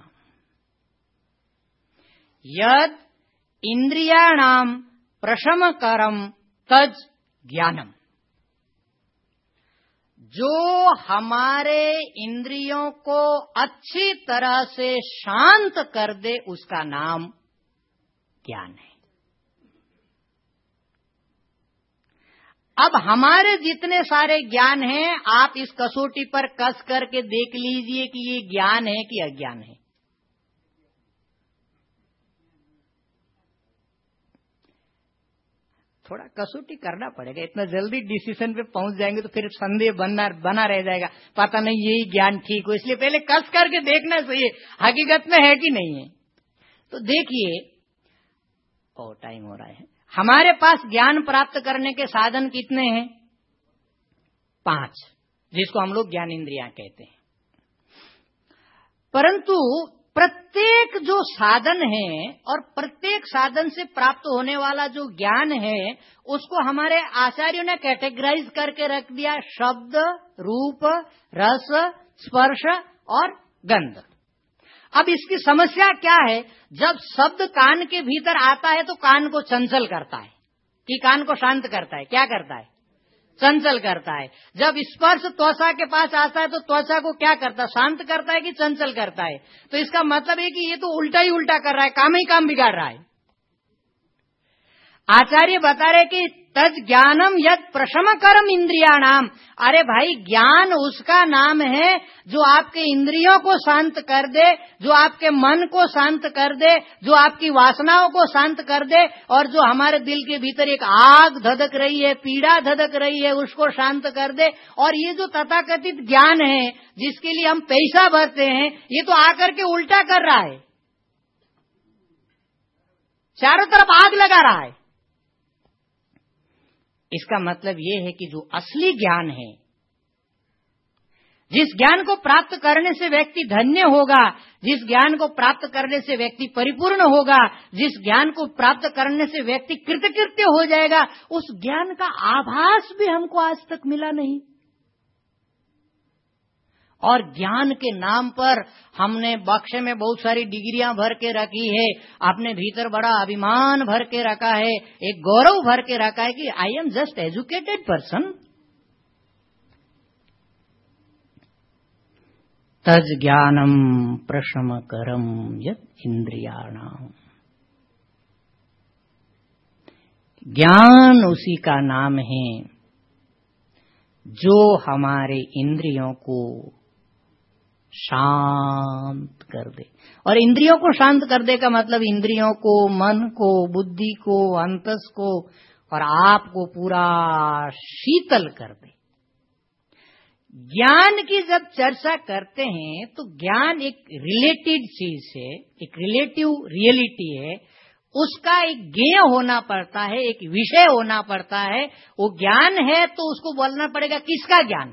यद इंद्रियाणाम प्रशमकरम तज ज्ञानम। जो हमारे इंद्रियों को अच्छी तरह से शांत कर दे उसका नाम ज्ञान है। अब हमारे जितने सारे ज्ञान हैं, आप इस कसौटी पर कस करके देख लीजिए कि ये ज्ञान है कि अज्ञान है। थोड़ा कसौटी करना पड़ेगा, इतना जल्दी डिसीजन पे पहुंच जाएंगे तो फिर संदेह बना बना रह जाएगा, पता नहीं यही ज्ञान ठीक हो। इसलिए पहले कस करके देखना चाहिए हकीकत में है कि नहीं है। तो देखिए, ओ टाइम हो रहा है। हमारे पास ज्ञान प्राप्त करने के साधन कितने हैं? पांच, जिसको हम लोग ज्ञान इंद्रियां कहते हैं। परंतु प्रत्येक जो साधन है और प्रत्येक साधन से प्राप्त होने वाला जो ज्ञान है, उसको हमारे आचार्यों ने कैटेगराइज करके रख दिया: शब्द, रूप, रस, स्पर्श और गंध। अब इसकी समस्या क्या है? जब शब्द कान के भीतर आता है तो कान को चंचल करता है कि कान को शांत करता है? क्या करता है? चंचल करता है। जब स्पर्श त्वचा के पास आता है तो त्वचा को क्या करता है? शांत करता है कि चंचल करता है? तो इसका मतलब है कि ये तो उल्टा ही उल्टा कर रहा है, काम ही काम बिगाड़ रहा है। आचार्य बता रहे कि तज ज्ञानम यद प्रशम कर्म इंद्रियाणाम। अरे भाई, ज्ञान उसका नाम है जो आपके इंद्रियों को शांत कर दे, जो आपके मन को शांत कर दे, जो आपकी वासनाओं को शांत कर दे, और जो हमारे दिल के भीतर एक आग धधक रही है, पीड़ा धधक रही है, उसको शांत कर दे। और ये जो तथाकथित ज्ञान है जिसके लिए हम पैसा भरते हैं, ये तो आकर के उल्टा कर रहा है, चारों तरफ आग लगा रहा है। इसका मतलब यह है कि जो असली ज्ञान है, जिस ज्ञान को प्राप्त करने से व्यक्ति धन्य होगा, जिस ज्ञान को प्राप्त करने से व्यक्ति परिपूर्ण होगा, जिस ज्ञान को प्राप्त करने से व्यक्ति कृतकृत्य हो जाएगा, उस ज्ञान का आभास भी हमको आज तक मिला नहीं। और ज्ञान के नाम पर हमने बक्से में बहुत सारी डिग्रियां भर के रखी है, अपने भीतर बड़ा अभिमान भर के रखा है, एक गौरव भर के रखा है कि I am just educated person. तज ज्ञानम प्रशम करम यत् इंद्रियाणाम। ज्ञान उसी का नाम है जो हमारे इंद्रियों को शांत कर दे। और इंद्रियों को शांत कर दे का मतलब इंद्रियों को, मन को, बुद्धि को, अंतस को और आप को पूरा शीतल कर दे। ज्ञान की जब चर्चा करते हैं तो ज्ञान एक रिलेटेड चीज है, एक रिलेटिव रियलिटी है, उसका एक ज्ञेय होना पड़ता है, एक विषय होना पड़ता है। वो ज्ञान है तो उसको बोलना पड़ेगा किसका ज्ञान।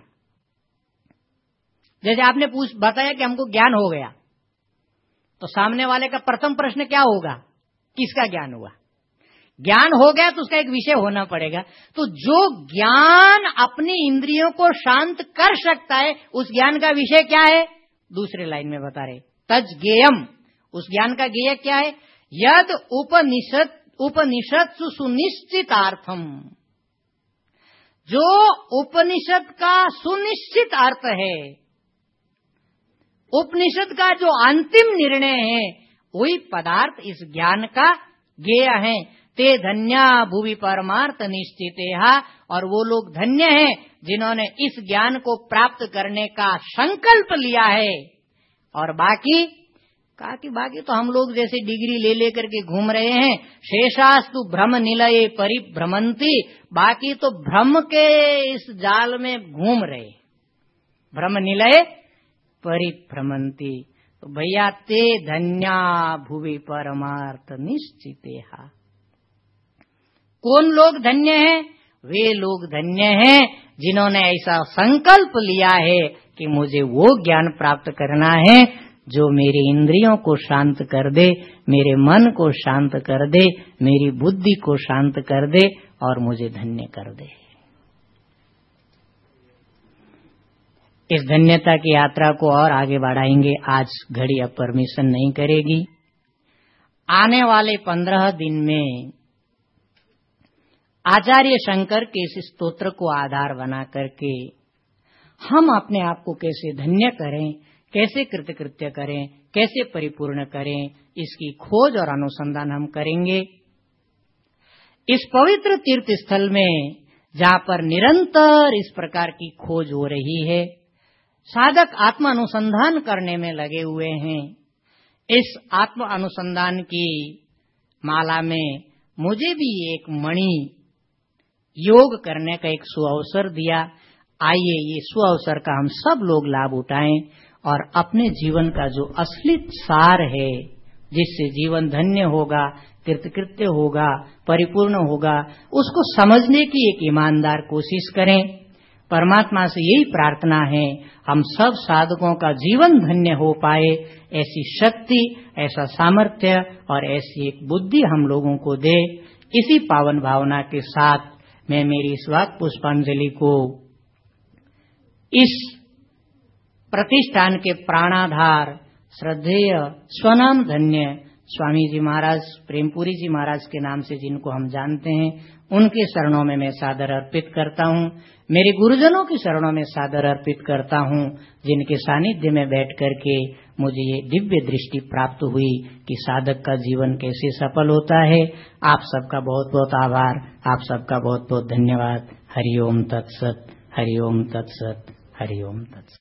जैसे आपने पूछ बताया कि हमको ज्ञान हो गया, तो सामने वाले का प्रथम प्रश्न क्या होगा? किसका ज्ञान हुआ? ज्ञान हो गया तो उसका एक विषय होना पड़ेगा। तो जो ज्ञान अपनी इंद्रियों को शांत कर सकता है, उस ज्ञान का विषय क्या है? दूसरे लाइन में बता रहे, तज ज्ञेयम। उस ज्ञान का ज्ञेय क्या है? यद उपनिषद उपनिषत्सु सुनिश्चितार्थम। जो उपनिषद का सुनिश्चित अर्थ है, उपनिषद का जो अंतिम निर्णय है, वही पदार्थ इस ज्ञान का ज्ञेय है। ते धन्या भुवि परमार्थ निश्चितेहा। और वो लोग धन्य हैं जिन्होंने इस ज्ञान को प्राप्त करने का संकल्प लिया है। और बाकी कहा कि बाकी तो हम लोग जैसे डिग्री ले लेकर के घूम रहे हैं। शेषास्तु भ्रम निलये परिभ्रमंती। बाकी तो भ्रम के इस जाल में घूम रहे, भ्रम निलये परिभ्रमंती। तो भैया ते धन्या भुवि परमार्थ निश्चितेहा। कौन लोग धन्य हैं? वे लोग धन्य हैं जिन्होंने ऐसा संकल्प लिया है कि मुझे वो ज्ञान प्राप्त करना है जो मेरे इंद्रियों को शांत कर दे, मेरे मन को शांत कर दे, मेरी बुद्धि को शांत कर दे और मुझे धन्य कर दे। इस धन्यता की यात्रा को और आगे बढ़ाएंगे। आज घड़ी अब परमिशन नहीं करेगी। आने वाले पंद्रह दिन में आचार्य शंकर के इस स्तोत्र को आधार बना करके हम अपने आप को कैसे धन्य करें, कैसे कृतकृत्य करें, कैसे परिपूर्ण करें, इसकी खोज और अनुसंधान हम करेंगे। इस पवित्र तीर्थ स्थल में जहाँ पर निरंतर इस प्रकार की खोज हो रही है, साधक आत्म अनुसंधान करने में लगे हुए हैं। इस आत्म अनुसंधान की माला में मुझे भी एक मणि योग करने का एक सुअवसर दिया। आइए ये सुअवसर का हम सब लोग लाभ उठाएं और अपने जीवन का जो असली सार है, जिससे जीवन धन्य होगा, कृतकृत्य होगा, परिपूर्ण होगा, उसको समझने की एक ईमानदार कोशिश करें। परमात्मा से यही प्रार्थना है, हम सब साधकों का जीवन धन्य हो पाए, ऐसी शक्ति, ऐसा सामर्थ्य और ऐसी एक बुद्धि हम लोगों को दे। इसी पावन भावना के साथ मैं मेरी इस वाक पुष्पांजलि को इस प्रतिष्ठान के प्राणाधार श्रद्धेय स्वनाम धन्य स्वामी जी महाराज, प्रेमपुरी जी महाराज के नाम से जिनको हम जानते हैं, उनके शरणों में मैं सादर अर्पित करता हूँ। मेरे गुरुजनों की शरणों में सादर अर्पित करता हूँ, जिनके सानिध्य में बैठ करके मुझे ये दिव्य दृष्टि प्राप्त हुई कि साधक का जीवन कैसे सफल होता है। आप सबका बहुत बहुत आभार, आप सबका बहुत बहुत धन्यवाद। हरि ओम तत्सत, हरि ओम तत्सत, हरि ओम तत्सत।